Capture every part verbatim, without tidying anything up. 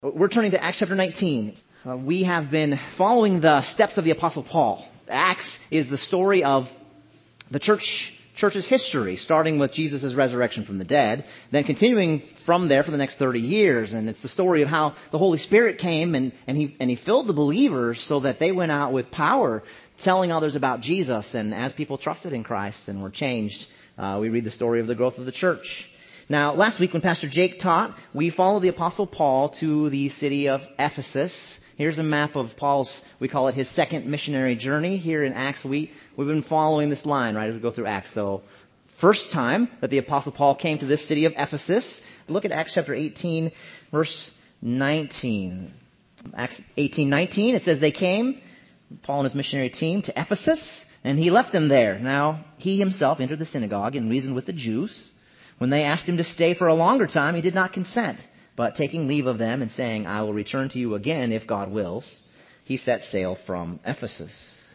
We're turning to Acts chapter nineteen. Uh, we have been following the steps of the Apostle Paul. Acts is the story of the church church's history, starting with Jesus' resurrection from the dead, then continuing from there for the next thirty years. And it's the story of how the Holy Spirit came and, and, he, and he filled the believers so that they went out with power, telling others about Jesus. And as people trusted in Christ and were changed, uh, we read the story of the growth of the church. Now, last week when Pastor Jake taught, we followed the Apostle Paul to the city of Ephesus. Here's a map of Paul's, we call it his second missionary journey here in Acts. We, we've been following this line, right, as we go through Acts. So, first time that the Apostle Paul came to this city of Ephesus. Look at Acts chapter eighteen, verse nineteen. Acts eighteen nineteen, it says they came, Paul and his missionary team, to Ephesus, and he left them there. Now, he himself entered the synagogue and reasoned with the Jews. When they asked him to stay for a longer time, he did not consent. But taking leave of them and saying, I will return to you again if God wills, he set sail from Ephesus.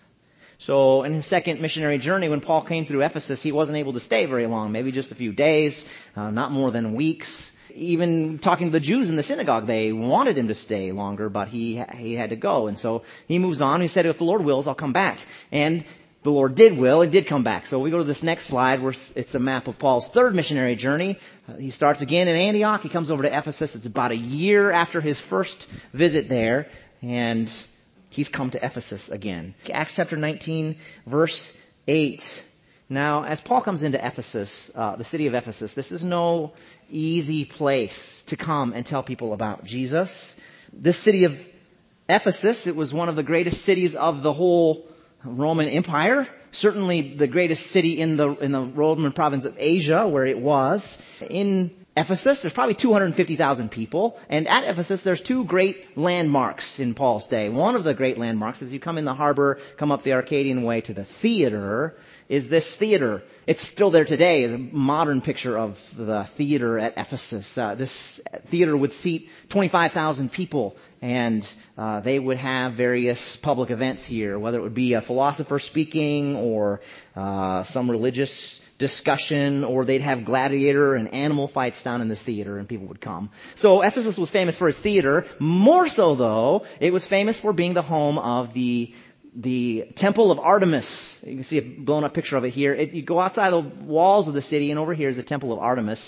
So in his second missionary journey, when Paul came through Ephesus, he wasn't able to stay very long, maybe just a few days, uh, not more than weeks. Even talking to the Jews in the synagogue, they wanted him to stay longer, but he he had to go. And so he moves on. He said, if the Lord wills, I'll come back. And the Lord did will, it did come back. So we go to this next slide where it's a map of Paul's third missionary journey. Uh, he starts again in Antioch. He comes over to Ephesus. It's about a year after his first visit there. And he's come to Ephesus again. Acts chapter nineteen, verse eight. Now, as Paul comes into Ephesus, uh, the city of Ephesus, this is no easy place to come and tell people about Jesus. This city of Ephesus, it was one of the greatest cities of the whole Roman Empire, certainly the greatest city in the in the Roman province of Asia, where it was. In Ephesus, there's probably two hundred fifty thousand people, and at Ephesus, there's two great landmarks in Paul's day. One of the great landmarks, as you come in the harbor, come up the Arcadian Way to the theater, is this theater. It's still there today as a modern picture of the theater at Ephesus. Uh, this theater would seat twenty-five thousand people, and uh, they would have various public events here, whether it would be a philosopher speaking or uh, some religious discussion, or they'd have gladiator and animal fights down in this theater, and people would come. So Ephesus was famous for its theater. More so, though, it was famous for being the home of the The Temple of Artemis. You can see a blown up picture of it here. It, you go outside the walls of the city, and over here is the Temple of Artemis.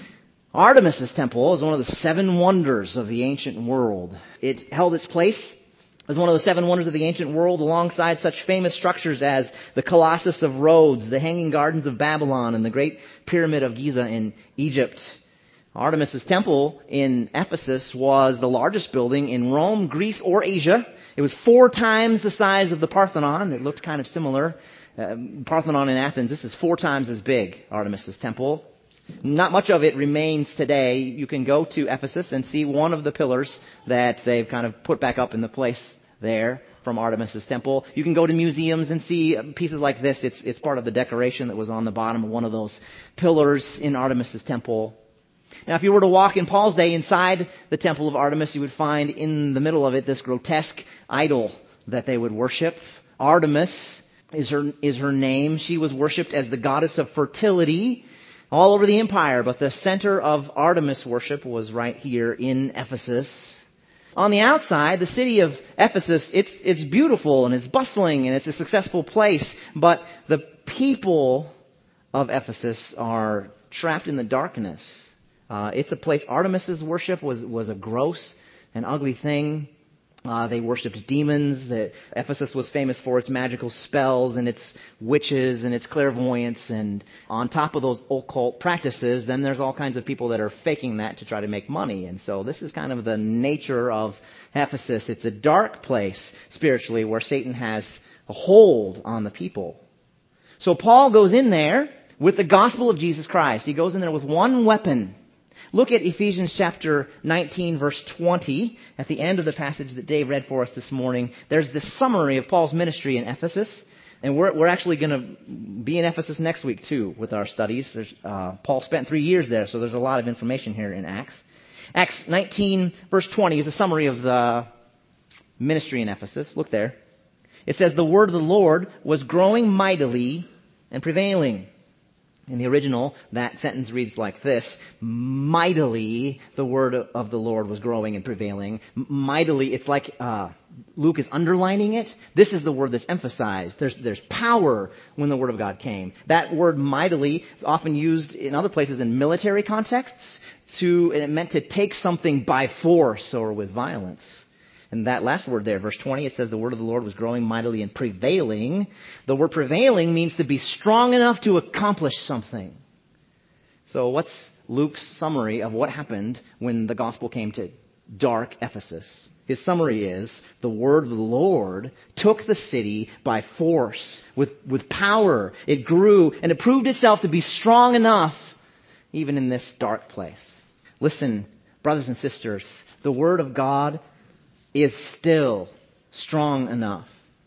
Artemis' temple is one of the seven wonders of the ancient world. It held its place as one of the seven wonders of the ancient world alongside such famous structures as the Colossus of Rhodes, the Hanging Gardens of Babylon, and the Great Pyramid of Giza in Egypt. Artemis' temple in Ephesus was the largest building in Rome, Greece, or Asia. It was four times the size of the Parthenon. It looked kind of similar. Uh, Parthenon in Athens, this is four times as big, Artemis' temple. Not much of it remains today. You can go to Ephesus and see one of the pillars that they've kind of put back up in the place there from Artemis' temple. You can go to museums and see pieces like this. It's, it's part of the decoration that was on the bottom of one of those pillars in Artemis' temple. Now, if you were to walk in Paul's day inside the Temple of Artemis, you would find in the middle of it this grotesque idol that they would worship. Artemis is her, is her name. She was worshipped as the goddess of fertility all over the empire, but the center of Artemis worship was right here in Ephesus. On the outside, the city of Ephesus, it's, it's beautiful and it's bustling and it's a successful place, but the people of Ephesus are trapped in the darkness. Uh, it's a place, Artemis' worship was, was a gross and ugly thing. Uh, they worshipped demons. The, Ephesus was famous for its magical spells and its witches and its clairvoyance. And on top of those occult practices, then there's all kinds of people that are faking that to try to make money. And so this is kind of the nature of Ephesus. It's a dark place spiritually where Satan has a hold on the people. So Paul goes in there with the gospel of Jesus Christ. He goes in there with one weapon. Look at Ephesians chapter nineteen, verse twenty. At the end of the passage that Dave read for us this morning, there's this summary of Paul's ministry in Ephesus. And we're, we're actually going to be in Ephesus next week, too, with our studies. There's, uh, Paul spent three years there, so there's a lot of information here in Acts. Acts nineteen, verse twenty is a summary of the ministry in Ephesus. Look there. It says, the word of the Lord was growing mightily and prevailing. In the original, that sentence reads like this: mightily the word of the Lord was growing and prevailing. Mightily, it's like uh, Luke is underlining it. This is the word that's emphasized. There's, there's power when the word of God came. That word mightily is often used in other places in military contexts. To, and it meant to take something by force or with violence. And that last word there, verse twenty, it says the word of the Lord was growing mightily and prevailing. The word prevailing means to be strong enough to accomplish something. So what's Luke's summary of what happened when the gospel came to dark Ephesus? His summary is the word of the Lord took the city by force, with, with power. It grew and it proved itself to be strong enough even in this dark place. Listen, brothers and sisters, the word of God is still strong enough.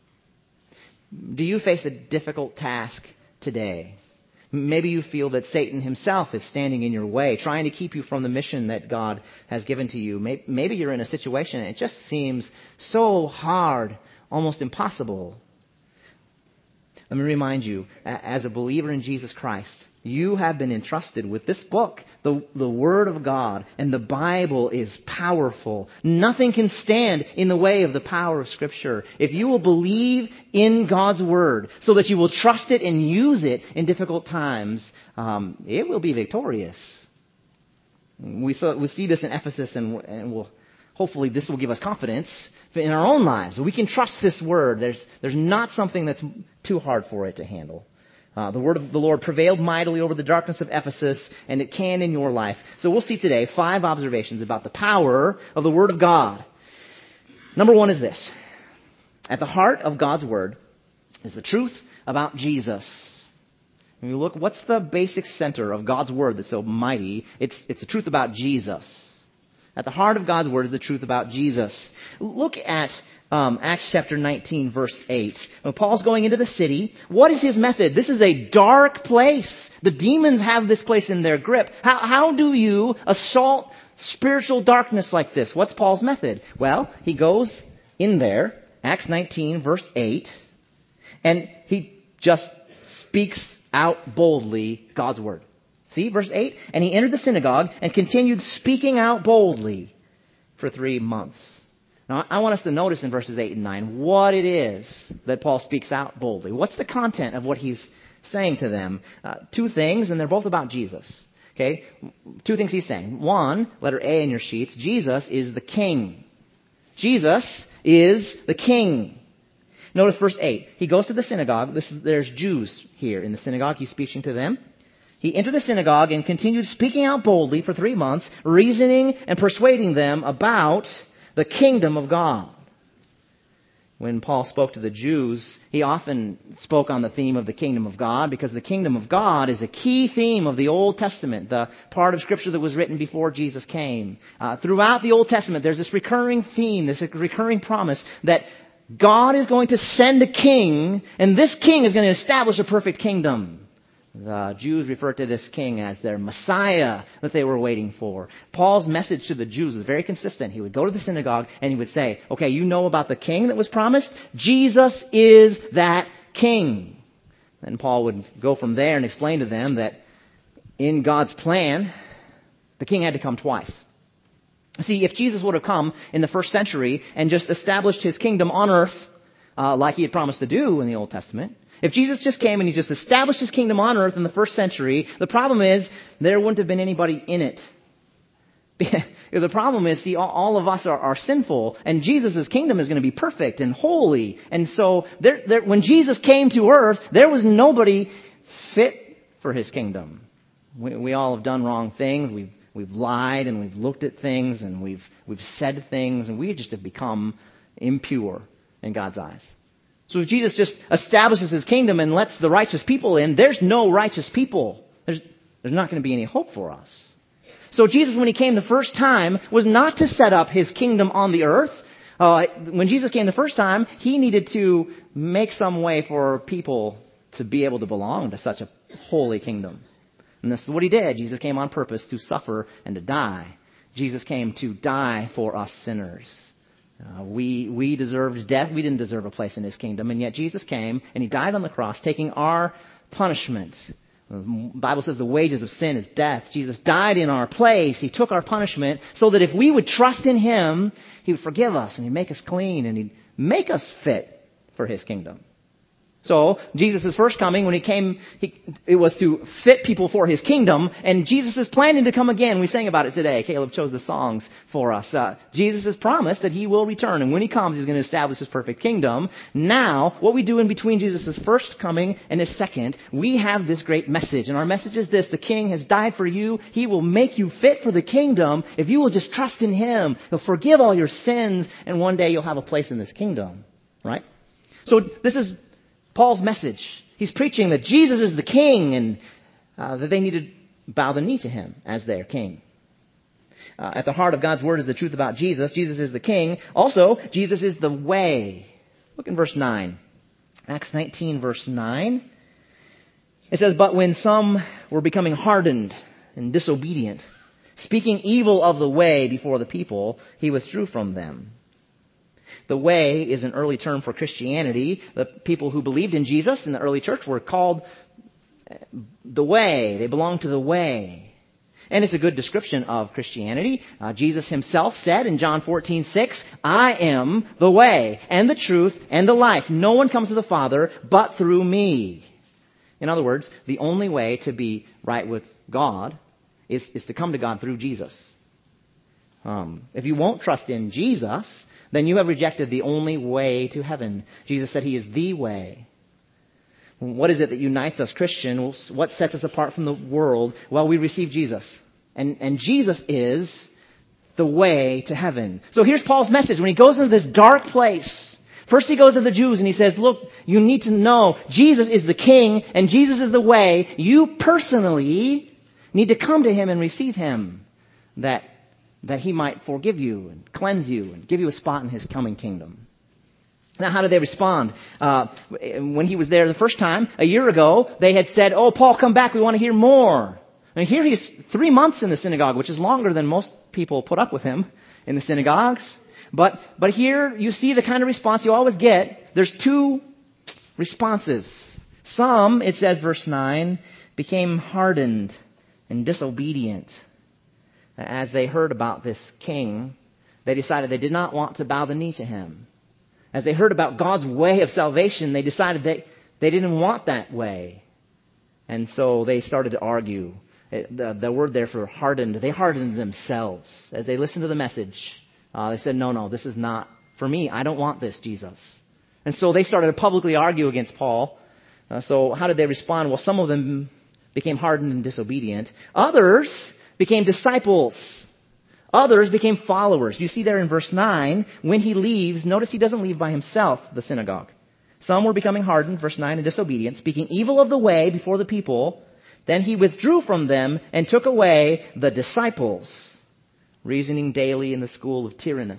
Do you face a difficult task today? Maybe you feel that Satan himself is standing in your way, trying to keep you from the mission that God has given to you. Maybe you're in a situation and it just seems so hard, almost impossible. Let me remind you, as a believer in Jesus Christ, you have been entrusted with this book, the, the Word of God, and the Bible is powerful. Nothing can stand in the way of the power of Scripture. If you will believe in God's Word so that you will trust it and use it in difficult times, um, it will be victorious. We, saw, we see this in Ephesus, and, and we'll, hopefully this will give us confidence in our own lives. We can trust this Word. There's, there's not something that's too hard for it to handle. Uh, the word of the Lord prevailed mightily over the darkness of Ephesus, and it can in your life. So we'll see today five observations about the power of the Word of God. Number one is this. At the heart of God's Word is the truth about Jesus. When you look, what's the basic center of God's Word that's so mighty? It's, it's the truth about Jesus. At the heart of God's Word is the truth about Jesus. Look at um, Acts chapter nineteen, verse eight. When Paul's going into the city, what is his method? This is a dark place. The demons have this place in their grip. How, how do you assault spiritual darkness like this? What's Paul's method? Well, he goes in there, Acts nineteen, verse eight, and he just speaks out boldly God's Word. See, verse eight, and he entered the synagogue and continued speaking out boldly for three months. Now, I want us to notice in verses eight and nine what it is that Paul speaks out boldly. What's the content of what he's saying to them? Uh, two things, and they're both about Jesus. Okay, two things he's saying. One, letter A in your sheets, Jesus is the King. Jesus is the King. Notice verse eight. He goes to the synagogue. This is, there's Jews here in the synagogue. He's speaking to them. He entered the synagogue and continued speaking out boldly for three months, reasoning and persuading them about the kingdom of God. When Paul spoke to the Jews, he often spoke on the theme of the kingdom of God, because the kingdom of God is a key theme of the Old Testament, the part of Scripture that was written before Jesus came. Uh, throughout the Old Testament, there's this recurring theme, this recurring promise that God is going to send a king, and this king is going to establish a perfect kingdom. The Jews referred to this king as their Messiah that they were waiting for. Paul's message to the Jews was very consistent. He would go to the synagogue and he would say, okay, you know about the king that was promised? Jesus is that king. Then Paul would go from there and explain to them that in God's plan, the king had to come twice. See, if Jesus would have come in the first century and just established his kingdom on earth, uh, like he had promised to do in the Old Testament, if Jesus just came and he just established his kingdom on earth in the first century, the problem is there wouldn't have been anybody in it. The problem is, see, all of us are, are sinful, and Jesus' kingdom is going to be perfect and holy. And so there, there, when Jesus came to earth, there was nobody fit for his kingdom. We, we all have done wrong things. We've, we've lied, and we've looked at things, and we've, we've said things, and we just have become impure in God's eyes. So if Jesus just establishes his kingdom and lets the righteous people in, there's no righteous people. There's, there's not going to be any hope for us. So Jesus, when he came the first time, was not to set up his kingdom on the earth. Uh, when Jesus came the first time, he needed to make some way for people to be able to belong to such a holy kingdom. And this is what he did. Jesus came on purpose to suffer and to die. Jesus came to die for us sinners. Uh, we we deserved death. We didn't deserve a place in his kingdom. And yet Jesus came and he died on the cross, taking our punishment, The Bible says the wages of sin is death. Jesus died in our place. He took our punishment so that if we would trust in Him, He would forgive us and He'd make us clean and He'd make us fit for His kingdom. So, Jesus' first coming, when He came, he, it was to fit people for His kingdom, and Jesus is planning to come again. We sang about it today. Caleb chose the songs for us. Uh, Jesus has promised that He will return, and when He comes, He's going to establish His perfect kingdom. Now, what we do in between Jesus' first coming and His second, we have this great message, and our message is this: the King has died for you. He will make you fit for the kingdom if you will just trust in Him. He'll forgive all your sins, and one day you'll have a place in this kingdom. Right? So, this is Paul's message. He's preaching that Jesus is the King and uh, that they need to bow the knee to Him as their King. Uh, at the heart of God's Word is the truth about Jesus. Jesus is the King. Also, Jesus is the way. Look in verse nine. Acts nineteen, verse nine. It says, "But when some were becoming hardened and disobedient, speaking evil of the way before the people, He withdrew from them." The way is an early term for Christianity. The people who believed in Jesus in the early church were called the way. They belonged to the way. And it's a good description of Christianity. Uh, Jesus Himself said in John fourteen six, "I am the way and the truth and the life. No one comes to the Father but through me." In other words, the only way to be right with God is, is to come to God through Jesus. Um, if you won't trust in Jesus, then you have rejected the only way to heaven. Jesus said He is the way. What is it that unites us Christians? What sets us apart from the world? Well, we receive Jesus. And, and Jesus is the way to heaven. So here's Paul's message. When he goes into this dark place, first he goes to the Jews and he says, look, you need to know Jesus is the King and Jesus is the way. You personally need to come to Him and receive Him, that that He might forgive you and cleanse you and give you a spot in His coming kingdom. Now, how did they respond? Uh, when He was there the first time, a year ago, they had said, "Oh, Paul, come back. We want to hear more." And here He's three months in the synagogue, which is longer than most people put up with Him in the synagogues. But, but here you see the kind of response you always get. There's two responses. Some, it says, verse nine, became hardened and disobedient. As they heard about this King, they decided they did not want to bow the knee to Him. As they heard about God's way of salvation, they decided they, they didn't want that way. And so they started to argue. The, the word there for hardened, they hardened themselves. As they listened to the message, uh, they said, no, no, this is not for me. I don't want this, Jesus. And so they started to publicly argue against Paul. Uh, so how did they respond? Well, some of them became hardened and disobedient. Others became disciples. Others became followers. You see there in verse nine, when he leaves, notice he doesn't leave by himself, the synagogue. Some were becoming hardened, verse nine, and disobedient, speaking evil of the way before the people. Then he withdrew from them and took away the disciples, reasoning daily in the school of Tyrannus.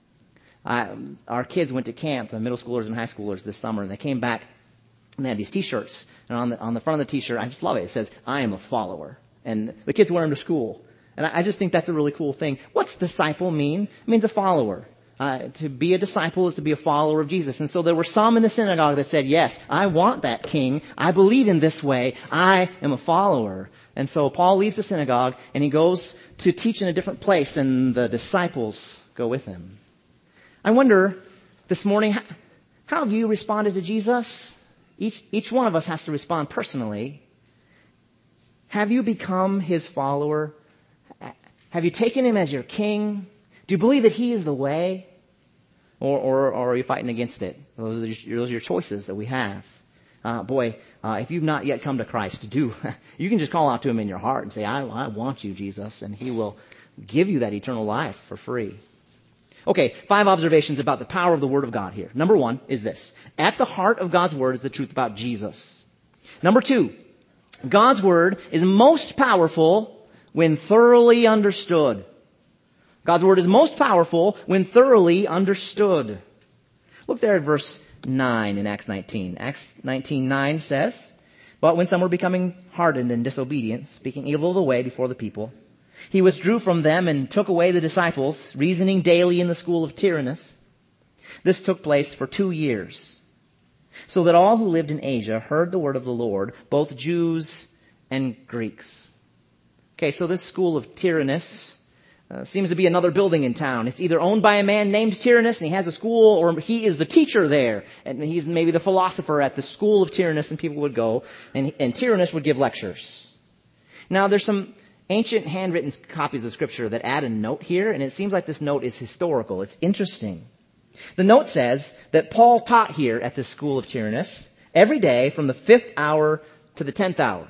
I, our kids went to camp, the middle schoolers and high schoolers this summer, and they came back and they had these t-shirts. And on the, on the front of the t-shirt, I just love it. It says, "I am a follower." And the kids wear them to school. And I just think that's a really cool thing. What's disciple mean? It means a follower. Uh, to be a disciple is to be a follower of Jesus. And so there were some in the synagogue that said, yes, I want that King. I believe in this way. I am a follower. And so Paul leaves the synagogue and he goes to teach in a different place, and the disciples go with him. I wonder this morning, how have you responded to Jesus? Each, each one of us has to respond personally. Have you become His follower? Have you taken Him as your King? Do you believe that He is the way? Or, or, or are you fighting against it? Those are your, those are your choices that we have. Uh, boy, uh, if you've not yet come to Christ, do you can just call out to Him in your heart and say, I, I want you, Jesus, and He will give you that eternal life for free. Okay, five observations about the power of the Word of God here. Number one is this. At the heart of God's Word is the truth about Jesus. Number two, God's Word is most powerful when thoroughly understood. God's Word is most powerful when thoroughly understood. Look there at verse nine in Acts nineteen. Acts nineteen nine says, "But when some were becoming hardened and disobedient, speaking evil of the way before the people, He withdrew from them and took away the disciples, reasoning daily in the school of Tyrannus. This took place for two years, so that all who lived in Asia heard the word of the Lord, both Jews and Greeks. Okay, so this school of Tyrannus uh, seems to be another building in town. It's either owned by a man named Tyrannus, and he has a school, or he is the teacher there, and he's maybe the philosopher at the school of Tyrannus, and people would go, and, and Tyrannus would give lectures. Now, there's some ancient handwritten copies of Scripture that add a note here, and it seems like this note is historical. It's interesting. The note says that Paul taught here at this school of Tyrannus every day from the fifth hour to the tenth hour.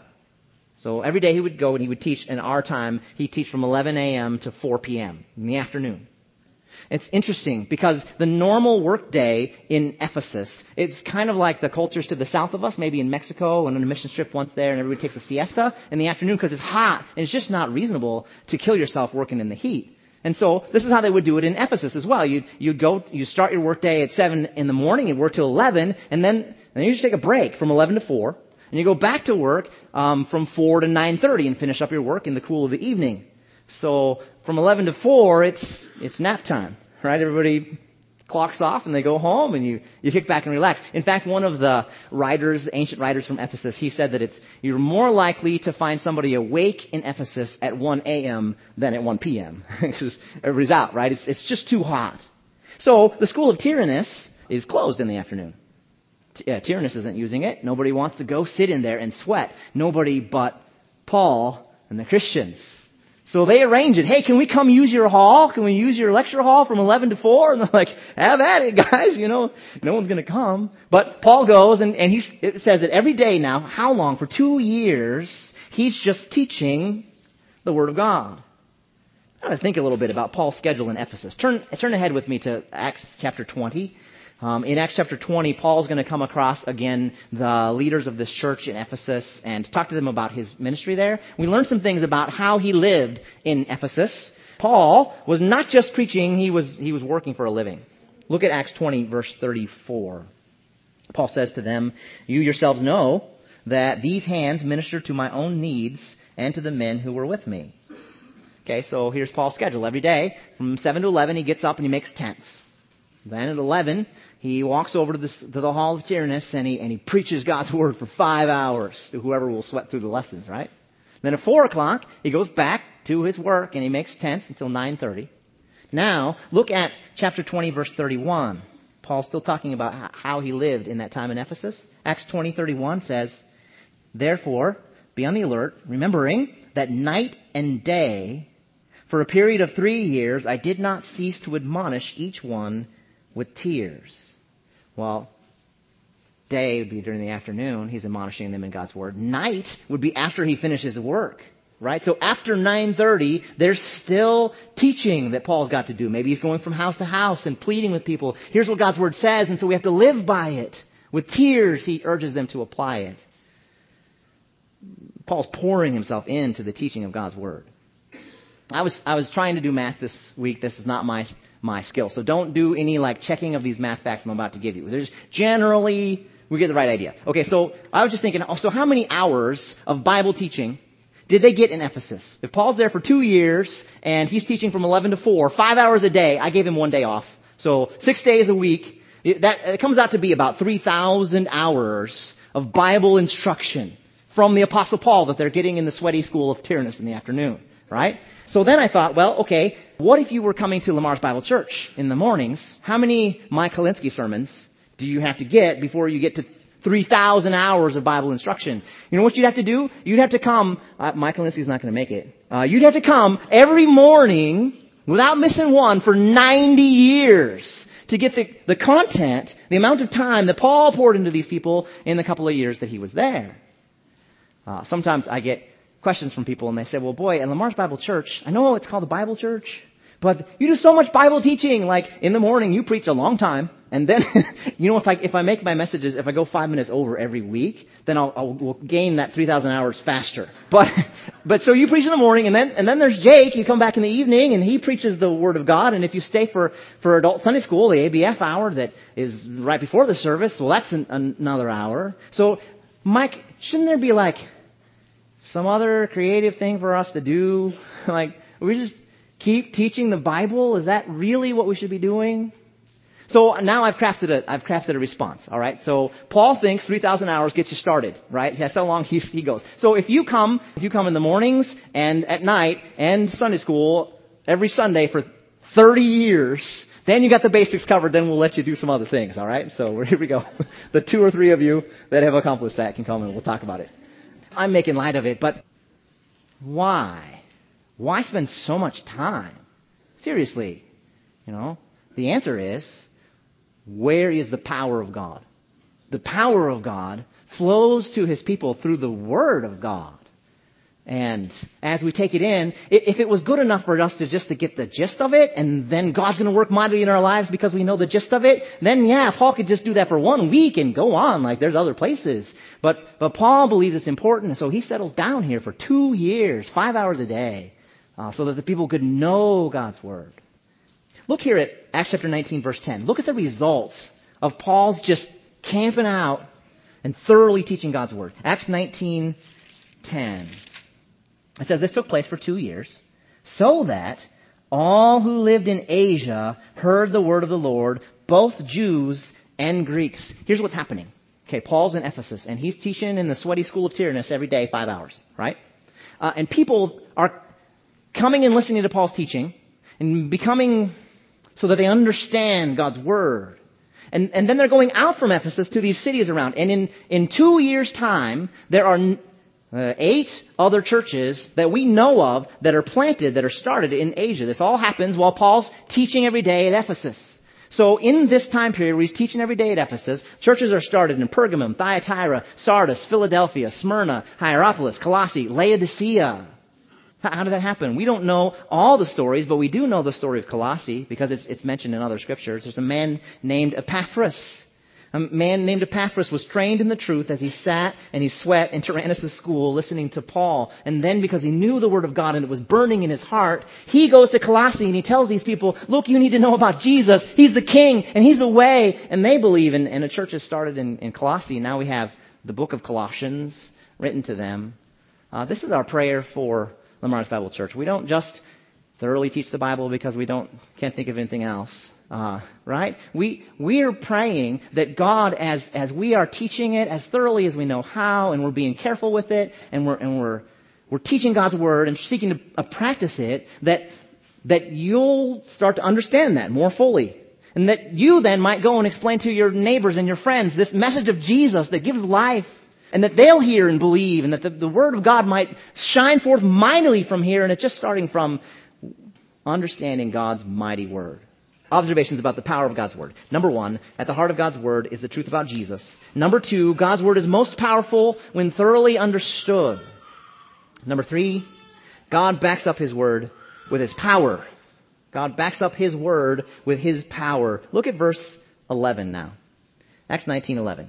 So every day he would go and he would teach. In our time, he'd teach from eleven a.m. to four p.m. in the afternoon. It's interesting because the normal work day in Ephesus, it's kind of like the cultures to the south of us, maybe in Mexico, and on a mission trip once there, and everybody takes a siesta in the afternoon because it's hot, and it's just not reasonable to kill yourself working in the heat. And so this is how they would do it in Ephesus as well. You'd, you'd go, you start your work day at seven in the morning, you'd work till eleven, and then, then you just take a break from eleven to four, and you go back to work um, from four to nine thirty and finish up your work in the cool of the evening. So from eleven to four, it's it's nap time, right? Everybody clocks off and they go home and you, you kick back and relax. In fact, one of the writers, the ancient writers from Ephesus, he said that it's you're more likely to find somebody awake in Ephesus at one a.m. than at one p.m. because everybody's out, right? It's, it's just too hot. So the school of Tyrannus is closed in the afternoon. T- uh, Tyrannus isn't using it. Nobody wants to go sit in there and sweat. Nobody but Paul and the Christians. So they arrange it. Hey, can we come use your hall? Can we use your lecture hall from eleven to four? And they're like, have at it, guys. You know, no one's going to come. But Paul goes, and, and he, it says that every day now, how long? For two years, he's just teaching the Word of God. I want to think a little bit about Paul's schedule in Ephesus. Turn, turn ahead with me to Acts chapter twenty. Um, in Acts chapter twenty, Paul's going to come across, again, the leaders of this church in Ephesus and talk to them about his ministry there. We learned some things about how he lived in Ephesus. Paul was not just preaching, he was, he was working for a living. Look at Acts twenty, verse thirty-four. Paul says to them, "You yourselves know that these hands minister to my own needs and to the men who were with me." Okay, so here's Paul's schedule. Every day, from seven to eleven, he gets up and he makes tents. Then at eleven, he walks over to, this, to the hall of Tyrannus and he, and he preaches God's word for five hours to whoever will sweat through the lessons, right? Then at four o'clock, he goes back to his work and he makes tents until nine thirty. Now, look at chapter twenty, verse thirty-one. Paul's still talking about how he lived in that time in Ephesus. Acts twenty, thirty-one says, "Therefore, be on the alert, remembering that night and day, for a period of three years, I did not cease to admonish each one with tears." Well, day would be during the afternoon. He's admonishing them in God's Word. Night would be after he finishes work, right? So after nine thirty, there's still teaching that Paul's got to do. Maybe he's going from house to house and pleading with people. Here's what God's Word says, and so we have to live by it. With tears, he urges them to apply it. Paul's pouring himself into the teaching of God's Word. I was I was trying to do math this week. This is not my my skill. So don't do any like checking of these math facts I'm about to give you. There's generally, we get the right idea. Okay, so I was just thinking, so how many hours of Bible teaching did they get in Ephesus? If Paul's there for two years and he's teaching from eleven to four, five hours a day, I gave him one day off. So six days a week, it, that it comes out to be about three thousand hours of Bible instruction from the Apostle Paul that they're getting in the sweaty school of Tyrannus in the afternoon, right? So then I thought, well, okay, what if you were coming to Lamar's Bible Church in the mornings? How many Mike Kalinsky sermons do you have to get before you get to three thousand hours of Bible instruction? You know what you'd have to do? You'd have to come, uh, Mike Kalinsky's not going to make it. Uh, you'd have to come every morning without missing one for ninety years to get the, the content, the amount of time that Paul poured into these people in the couple of years that he was there. Uh, sometimes I get questions from people and they say, well, boy, at Lamar's Bible Church, I know it's called the Bible Church, but you do so much Bible teaching. Like in the morning, you preach a long time. And then, you know, if I if I make my messages, if I go five minutes over every week, then I'll, I'll we'll gain that three thousand hours faster. But but so you preach in the morning, and then and then there's Jake. You come back in the evening, and he preaches the Word of God. And if you stay for, for adult Sunday school, the A B F hour that is right before the service, well, that's an, another hour. So, Mike, shouldn't there be like some other creative thing for us to do? Like, we just keep teaching the Bible? Is that really what we should be doing? So now I've crafted a, I've crafted a response, all right? So Paul thinks three thousand hours gets you started, right? That's how long he, he goes. So if you come, if you come in the mornings and at night and Sunday school every Sunday for thirty years, then you got the basics covered, then we'll let you do some other things, all right? So here we go. The two or three of you that have accomplished that can come and we'll talk about it. I'm making light of it, but why? Why spend so much time? Seriously, you know, the answer is, where is the power of God? The power of God flows to His people through the Word of God. And as we take it in, if it was good enough for us to just to get the gist of it, and then God's going to work mightily in our lives because we know the gist of it, then yeah, Paul could just do that for one week and go on like there's other places. But but Paul believes it's important, so he settles down here for two years, five hours a day, uh, so that the people could know God's Word. Look here at Acts chapter nineteen, verse ten. Look at the results of Paul's just camping out and thoroughly teaching God's Word. Acts nineteen ten. It says this took place for two years, so that all who lived in Asia heard the word of the Lord, both Jews and Greeks. Here's what's happening. Okay, Paul's in Ephesus, and he's teaching in the sweaty school of Tyrannus every day, five hours, right? Uh, and people are coming and listening to Paul's teaching and becoming so that they understand God's word. And, and then they're going out from Ephesus to these cities around. And in, in two years' time, there are uh, eight other churches that we know of that are planted, that are started in Asia. This all happens while Paul's teaching every day at Ephesus. So in this time period where he's teaching every day at Ephesus, churches are started in Pergamum, Thyatira, Sardis, Philadelphia, Smyrna, Hierapolis, Colossae, Laodicea. How did that happen? We don't know all the stories, but we do know the story of Colossae because it's, it's mentioned in other scriptures. There's a man named Epaphras. A man named Epaphras was trained in the truth as he sat and he sweat in Tyrannus' school listening to Paul. And then because he knew the word of God and it was burning in his heart, he goes to Colossae and he tells these people, look, you need to know about Jesus. He's the king and he's the way. And they believe, and, and a church has started in, in Colossae. Now we have the book of Colossians written to them. Uh, this is our prayer for Lamar's Bible Church. We don't just thoroughly teach the Bible because we don't can't think of anything else. Uh, right? We we are praying that God, as as we are teaching it as thoroughly as we know how, and we're being careful with it, and we're and we're we're teaching God's word and seeking to uh, practice it, that that you'll start to understand that more fully, and that you then might go and explain to your neighbors and your friends this message of Jesus that gives life, and that they'll hear and believe, and that the, the word of God might shine forth mightily from here, and it's just starting from understanding God's mighty word. Observations about the power of God's word. Number one, at the heart of God's word is the truth about Jesus. Number two, God's word is most powerful when thoroughly understood. Number three, God backs up his word with his power. God backs up his word with his power. Look at verse eleven now. Acts nineteen eleven.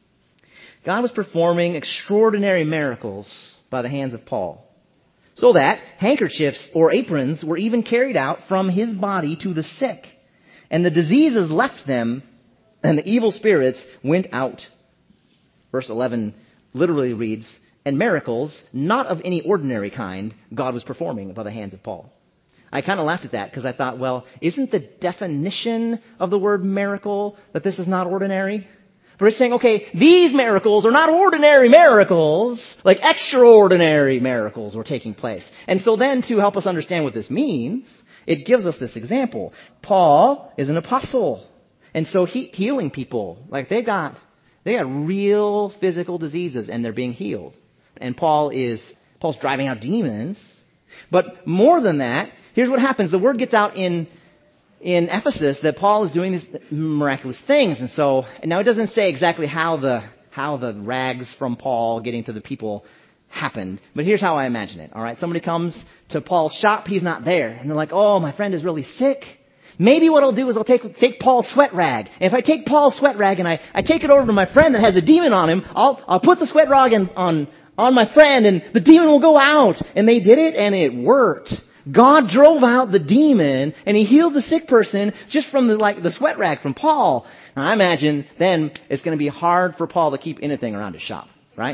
God was performing extraordinary miracles by the hands of Paul, so that handkerchiefs or aprons were even carried out from his body to the sick. And the diseases left them, and the evil spirits went out. Verse eleven literally reads, and miracles, not of any ordinary kind, God was performing by the hands of Paul. I kind of laughed at that because I thought, well, isn't the definition of the word miracle that this is not ordinary? For it's saying, okay, these miracles are not ordinary miracles, like extraordinary miracles were taking place. And so then to help us understand what this means, it gives us this example. Paul is an apostle. And so he healing people, like they got, they got real physical diseases and they're being healed. And Paul is, Paul's driving out demons. But more than that, here's what happens. The word gets out in in Ephesus that Paul is doing these miraculous things. And so, and now it doesn't say exactly how the how the rags from Paul getting to the people happened. But here's how I imagine it. All right, somebody comes to Paul's shop. He's not there. And they're like, oh, my friend is really sick. Maybe what I'll do is I'll take take Paul's sweat rag. And if I take Paul's sweat rag and I, I take it over to my friend that has a demon on him, I'll I'll put the sweat rag in, on on my friend and the demon will go out. And they did it and it worked. God drove out the demon and he healed the sick person just from the like the sweat rag from Paul. Now, I imagine then it's going to be hard for Paul to keep anything around his shop, right?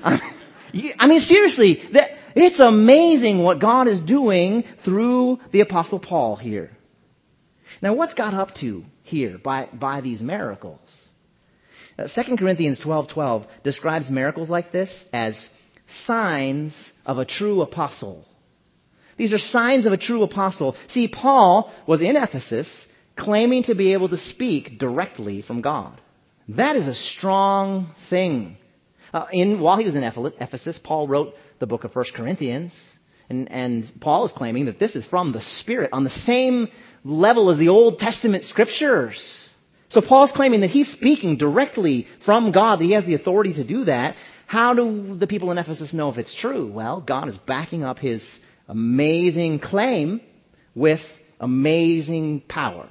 I mean, seriously, that it's amazing what God is doing through the Apostle Paul here. Now, what's God up to here by, by these miracles? Uh, Second Corinthians twelve twelve describes miracles like this as signs of a true apostle. These are signs of a true apostle. See, Paul was in Ephesus claiming to be able to speak directly from God. That is a strong thing. Uh, in while he was in Ephesus, Paul wrote the book of First Corinthians. And, and Paul is claiming that this is from the Spirit on the same level as the Old Testament scriptures. So Paul's claiming that he's speaking directly from God, that he has the authority to do that. How do the people in Ephesus know if it's true? Well, God is backing up his amazing claim with amazing power.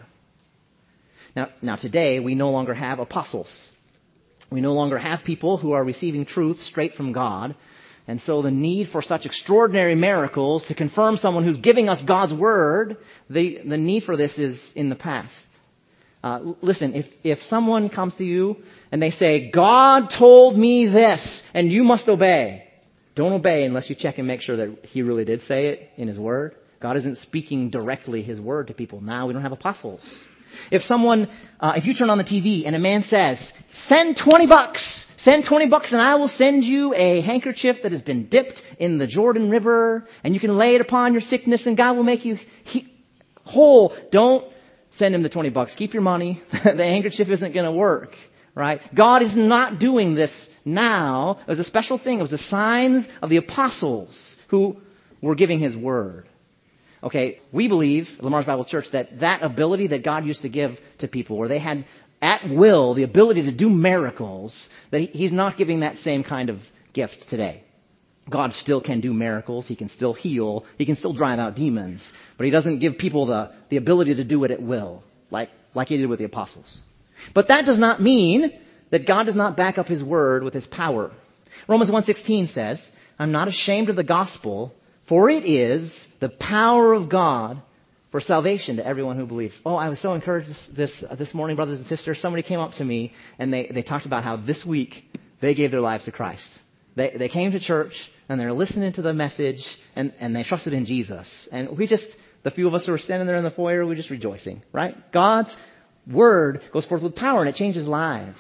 Now, now today, we no longer have apostles. We no longer have people who are receiving truth straight from God. And so the need for such extraordinary miracles to confirm someone who's giving us God's word, the, the need for this is in the past. Uh, listen, if, if someone comes to you and they say, God told me this, and you must obey, don't obey unless you check and make sure that he really did say it in his word. God isn't speaking directly his word to people now. We don't have apostles. If someone, uh, if you turn on the T V and a man says, send twenty bucks, send twenty bucks and I will send you a handkerchief that has been dipped in the Jordan River and you can lay it upon your sickness and God will make you he- whole. Don't send him the twenty bucks. Keep your money. The handkerchief isn't going to work, right? God is not doing this now. It was a special thing. It was the signs of the apostles who were giving his word. Okay, we believe at Lamar's Bible Church that that ability that God used to give to people, where they had at will the ability to do miracles, that he's not giving that same kind of gift today. God still can do miracles. He can still heal. He can still drive out demons. But he doesn't give people the, the ability to do it at will, like, like he did with the apostles. But that does not mean that God does not back up his word with his power. Romans one sixteen says, I'm not ashamed of the gospel, for it is the power of God for salvation to everyone who believes. Oh, I was so encouraged this this, uh, this morning, brothers and sisters. Somebody came up to me and they, they talked about how this week they gave their lives to Christ. They they came to church and they're listening to the message and, and they trusted in Jesus. And we just, the few of us who were standing there in the foyer, we're just rejoicing, right? God's word goes forth with power and it changes lives.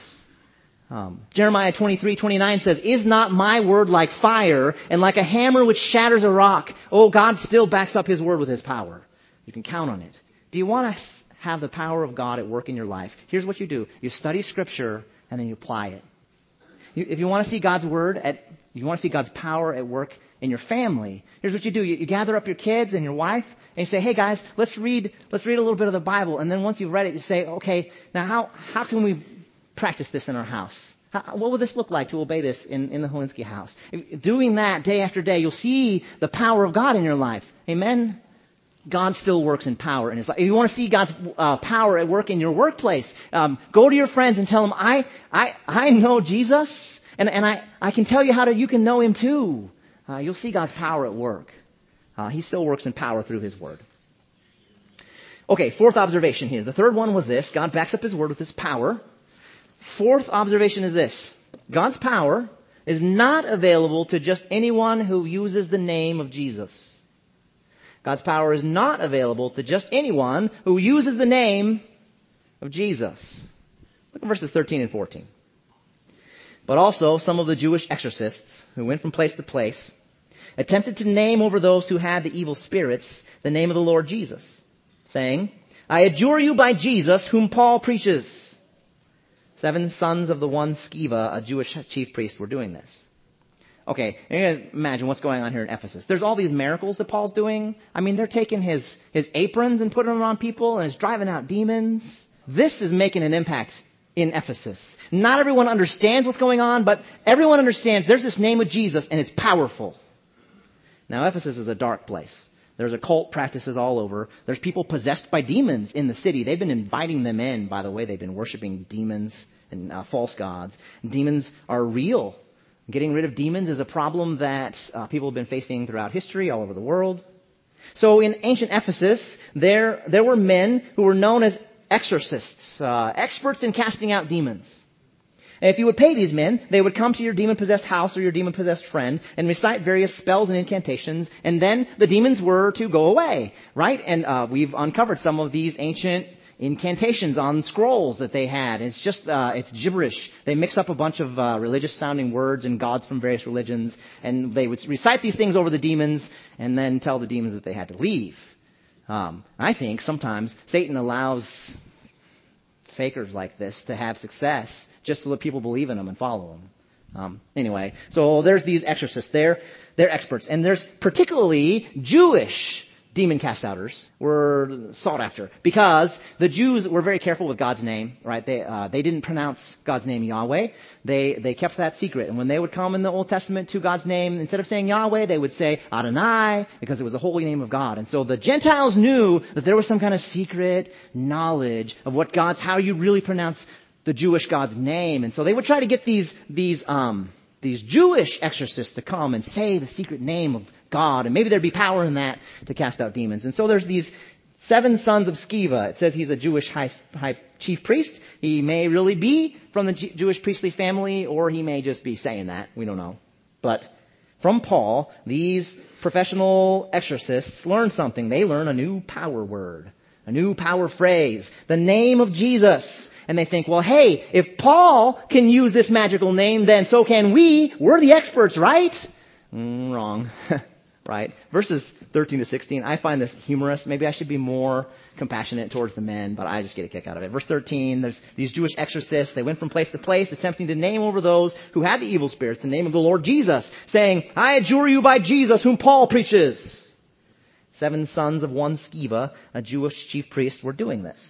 Um, Jeremiah twenty-three twenty-nine says, is not my word like fire and like a hammer which shatters a rock? Oh, God still backs up his word with his power. You can count on it. Do you want to have the power of God at work in your life? Here's what you do. You study Scripture and then you apply it. You, if you want to see God's word, at, you want to see God's power at work in your family, here's what you do. You, you gather up your kids and your wife and you say, hey guys, let's read, let's read a little bit of the Bible. And then once you've read it, you say, okay, now how, how can we practice this in our house? How, what would this look like to obey this in, in the Holinsky house? If, doing that day after day, you'll see the power of God in your life. Amen? God still works in power in his life. If you want to see God's uh, power at work in your workplace, um, go to your friends and tell them, I I, I know Jesus, and, and I, I can tell you how to, you can know him too. Uh, you'll see God's power at work. Uh, he still works in power through his word. Okay, fourth observation here. The third one was this. God backs up his word with his power. Fourth observation is this. God's power is not available to just anyone who uses the name of Jesus. God's power is not available to just anyone who uses the name of Jesus. Look at verses thirteen and fourteen. But also some of the Jewish exorcists who went from place to place attempted to name over those who had the evil spirits the name of the Lord Jesus, saying, I adjure you by Jesus whom Paul preaches. Seven sons of the one Sceva, a Jewish chief priest, were doing this. Okay, imagine what's going on here in Ephesus. There's all these miracles that Paul's doing. I mean, they're taking his, his aprons and putting them on people, and it's driving out demons. This is making an impact in Ephesus. Not everyone understands what's going on, but everyone understands there's this name of Jesus, and it's powerful. Now, Ephesus is a dark place. There's occult practices all over. There's people possessed by demons in the city. They've been inviting them in, by the way. They've been worshiping demons and uh, false gods. Demons are real. Getting rid of demons is a problem that uh, people have been facing throughout history all over the world. So in ancient Ephesus, there, there were men who were known as exorcists, uh, experts in casting out demons. And if you would pay these men, they would come to your demon-possessed house or your demon-possessed friend and recite various spells and incantations, and then the demons were to go away, right? And uh, we've uncovered some of these ancient incantations on scrolls that they had. It's just, uh, it's gibberish. They mix up a bunch of uh, religious-sounding words and gods from various religions, and they would recite these things over the demons and then tell the demons that they had to leave. Um, I think sometimes Satan allows fakers like this to have success just so that people believe in them and follow them. Um, anyway, so there's these exorcists. They're, they're experts. And there's particularly Jewish demon cast-outers were sought after because the Jews were very careful with God's name, right? They, uh, they didn't pronounce God's name Yahweh. They, they kept that secret. And when they would come in the Old Testament to God's name, instead of saying Yahweh, they would say Adonai because it was the holy name of God. And so the Gentiles knew that there was some kind of secret knowledge of what God's, how you really pronounce the Jewish God's name. And so they would try to get these, these, um, these Jewish exorcists to come and say the secret name of God, and maybe there'd be power in that to cast out demons. And so there's these seven sons of Sceva. It says he's a Jewish high, high chief priest. He may really be from the G- Jewish priestly family, or he may just be saying that. We don't know. But from Paul, these professional exorcists learn something. They learn a new power word, a new power phrase, the name of Jesus. And they think, well, hey, if Paul can use this magical name, then so can we. We're the experts, right? Mm, wrong. Right? Verses thirteen to sixteen, I find this humorous. Maybe I should be more compassionate towards the men, but I just get a kick out of it. Verse thirteen, there's these Jewish exorcists. They went from place to place, attempting to name over those who had the evil spirits the name of the Lord Jesus, saying, I adjure you by Jesus, whom Paul preaches. Seven sons of one Sceva, a Jewish chief priest, were doing this.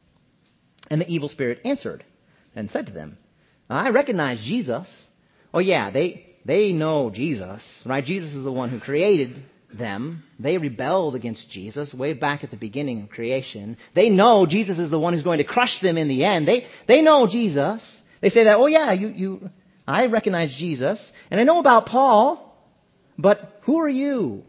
And the evil spirit answered and said to them, I recognize Jesus. Oh yeah, they... They know Jesus, right? Jesus is the one who created them. They rebelled against Jesus way back at the beginning of creation. They know Jesus is the one who's going to crush them in the end. They they know Jesus. They say that, oh yeah, you you I recognize Jesus, and I know about Paul, but who are you?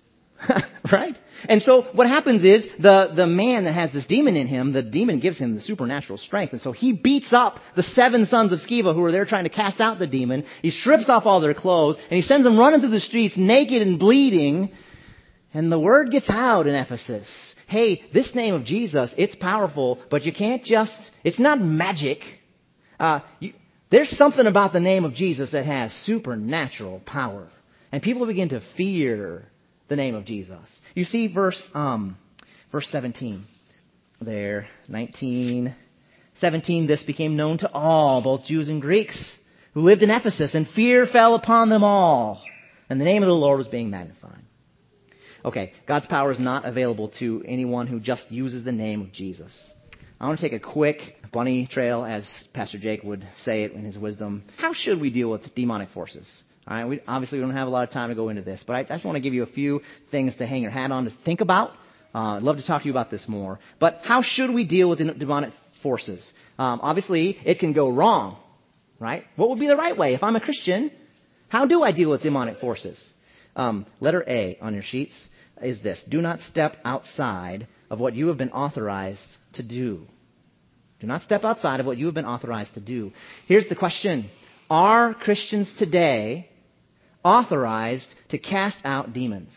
Right? And so what happens is the, the man that has this demon in him, the demon gives him the supernatural strength. And so he beats up the seven sons of Sceva who are there trying to cast out the demon. He strips off all their clothes and he sends them running through the streets naked and bleeding. And the word gets out in Ephesus. Hey, this name of Jesus, it's powerful, but you can't just, it's not magic. Uh, you, there's something about the name of Jesus that has supernatural power. And people begin to fear the name of Jesus. You see verse um, verse seventeen there, nineteen, seventeen, this became known to all, both Jews and Greeks, who lived in Ephesus, and fear fell upon them all, and the name of the Lord was being magnified. Okay, God's power is not available to anyone who just uses the name of Jesus. I want to take a quick bunny trail, as Pastor Jake would say it in his wisdom. How should we deal with demonic forces? All right, we, obviously, we don't have a lot of time to go into this, but I, I just want to give you a few things to hang your hat on to think about. Uh, I'd love to talk to you about this more. But how should we deal with the demonic forces? Um, obviously, it can go wrong, right? What would be the right way? If I'm a Christian, how do I deal with demonic forces? Um, letter A on your sheets is this. Do not step outside of what you have been authorized to do. Do not step outside of what you have been authorized to do. Here's the question. Are Christians today authorized to cast out demons?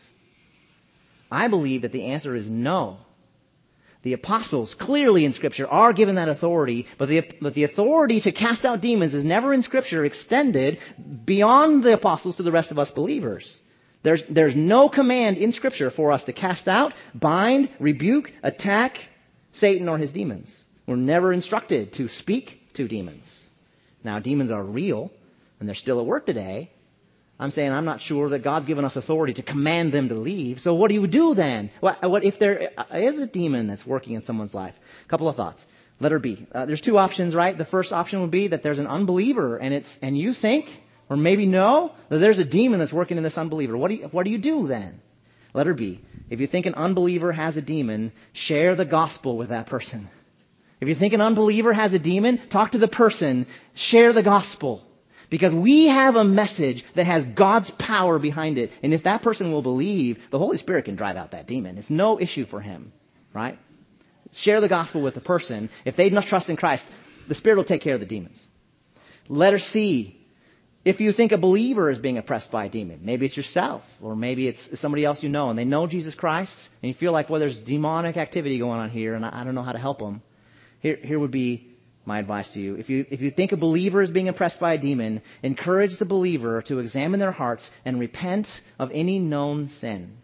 I believe that the answer is no. The apostles clearly in Scripture are given that authority, but the, but the authority to cast out demons is never in Scripture extended beyond the apostles to the rest of us believers. There's, there's no command in Scripture for us to cast out, bind, rebuke, attack Satan or his demons. We're never instructed to speak to demons. Now, demons are real, and they're still at work today. I'm saying I'm not sure that God's given us authority to command them to leave. So what do you do then? What, what if there is a demon that's working in someone's life? A couple of thoughts. Letter B. Uh, there's two options, right? The first option would be that there's an unbeliever, and it's and you think, or maybe know, that there's a demon that's working in this unbeliever. What do you, what do you do then? Letter B. If you think an unbeliever has a demon, share the gospel with that person. If you think an unbeliever has a demon, talk to the person, share the gospel. Because we have a message that has God's power behind it. And if that person will believe, the Holy Spirit can drive out that demon. It's no issue for him, right? Share the gospel with the person. If they must trust in Christ, the Spirit will take care of the demons. Letter C. If you think a believer is being oppressed by a demon, maybe it's yourself, or maybe it's somebody else you know, and they know Jesus Christ, and you feel like, well, there's demonic activity going on here, and I don't know how to help them. here, here would be my advice to you. If you if you think a believer is being oppressed by a demon, encourage the believer to examine their hearts and repent of any known sin.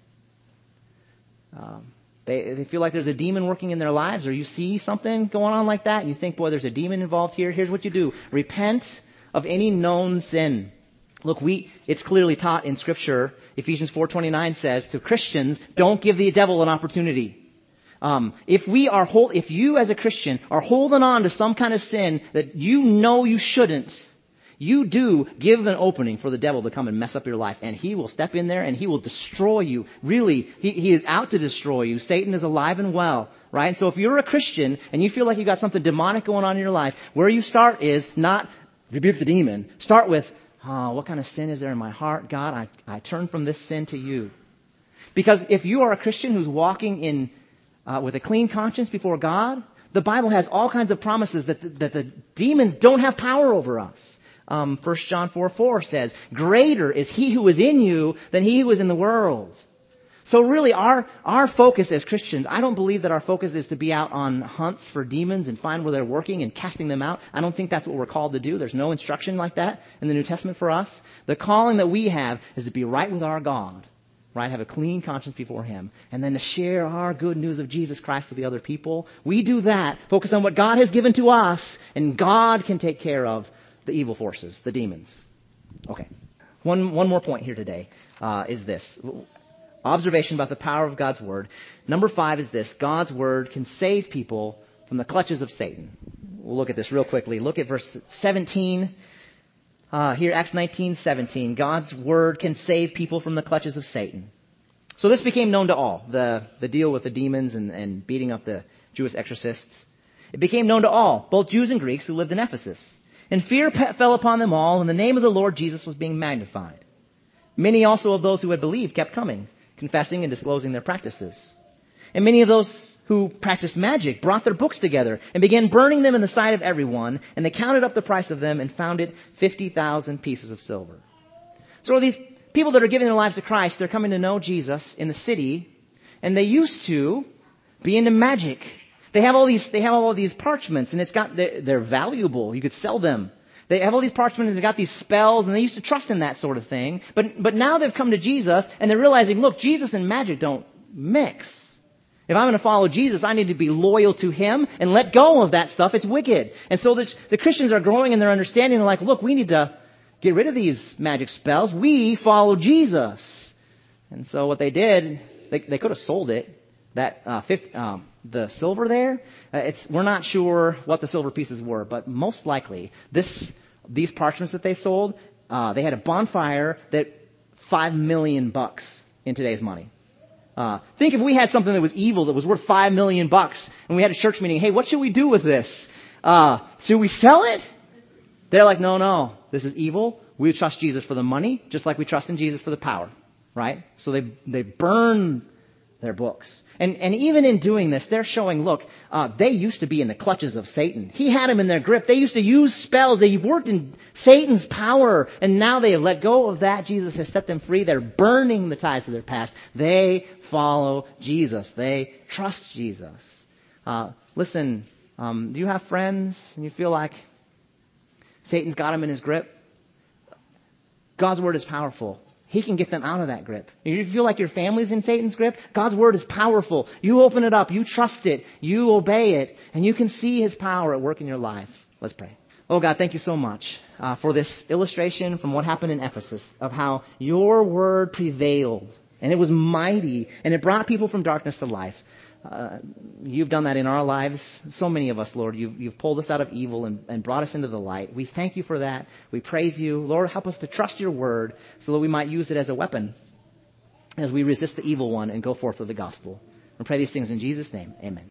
Um, they, they feel like there's a demon working in their lives, or you see something going on like that, and you think, boy, there's a demon involved here. Here's what you do. Repent of any known sin. Look, we it's clearly taught in Scripture. Ephesians four twenty-nine says to Christians, don't give the devil an opportunity. Um, if we are hold, if you as a Christian are holding on to some kind of sin that you know you shouldn't, you do give an opening for the devil to come and mess up your life, and he will step in there and he will destroy you. Really, he, he is out to destroy you. Satan is alive and well, right? And so if you're a Christian and you feel like you got something demonic going on in your life, where you start is not rebuke the demon. Start with, oh, what kind of sin is there in my heart? God, I, I turn from this sin to you. Because if you are a Christian who's walking in Uh, with a clean conscience before God, the Bible has all kinds of promises that the, that the demons don't have power over us. Um, First John four four says, greater is he who is in you than he who is in the world. So really our, our focus as Christians, I don't believe that our focus is to be out on hunts for demons and find where they're working and casting them out. I don't think that's what we're called to do. There's no instruction like that in the New Testament for us. The calling that we have is to be right with our God. Right, have a clean conscience before Him, and then to share our good news of Jesus Christ with the other people. We do that, focus on what God has given to us, and God can take care of the evil forces, the demons. Okay, one one more point here today uh, is this. Observation about the power of God's Word. Number five is this. God's Word can save people from the clutches of Satan. We'll look at this real quickly. Look at verse seventeen. Uh, here, Acts nineteen seventeen, God's Word can save people from the clutches of Satan. So this became known to all, the, the deal with the demons and, and beating up the Jewish exorcists. It became known to all, both Jews and Greeks who lived in Ephesus. And fear pe- fell upon them all, and the name of the Lord Jesus was being magnified. Many also of those who had believed kept coming, confessing and disclosing their practices. And many of those who practiced magic brought their books together and began burning them in the sight of everyone, and they counted up the price of them and found it fifty thousand pieces of silver. So these people that are giving their lives to Christ, they're coming to know Jesus in the city, and they used to be into magic. They have all these, they have all these parchments, and it's got, they're, they're valuable. You could sell them. They have all these parchments, and they've got these spells, and they used to trust in that sort of thing. But, but now they've come to Jesus, and they're realizing, look, Jesus and magic don't mix. If I'm going to follow Jesus, I need to be loyal to Him and let go of that stuff. It's wicked. And so the Christians are growing in their understanding. They're like, look, we need to get rid of these magic spells. We follow Jesus. And so what they did, they, they could have sold it. That uh, fifty, um, the silver there, uh, it's we're not sure what the silver pieces were, but most likely this these parchments that they sold, uh, they had a bonfire that five million bucks in today's money. Uh, think if we had something that was evil that was worth five million bucks, and we had a church meeting. Hey, what should we do with this? Uh, should we sell it? They're like, no, no, this is evil. We trust Jesus for the money, just like we trust in Jesus for the power, right? So they they burn their books, and and even in doing this, they're showing, look, uh, they used to be in the clutches of Satan. He had them in their grip. They used to use spells. They worked in Satan's power, and now they have let go of that. Jesus has set them free. They're burning the ties to their past. They follow Jesus. They trust Jesus. Uh, listen, um, do you have friends and you feel like Satan's got them in his grip? God's Word is powerful. He can get them out of that grip. If you feel like your family's in Satan's grip, God's Word is powerful. You open it up, you trust it, you obey it, and you can see His power at work in your life. Let's pray. Oh God, thank you so much uh, for this illustration from what happened in Ephesus of how your Word prevailed, and it was mighty, and it brought people from darkness to life. Uh, you've done that in our lives. So many of us, Lord, you've, you've pulled us out of evil and, and brought us into the light. We thank you for that. We praise you. Lord, help us to trust your word so that we might use it as a weapon as we resist the evil one and go forth with the gospel. We pray these things in Jesus' name. Amen.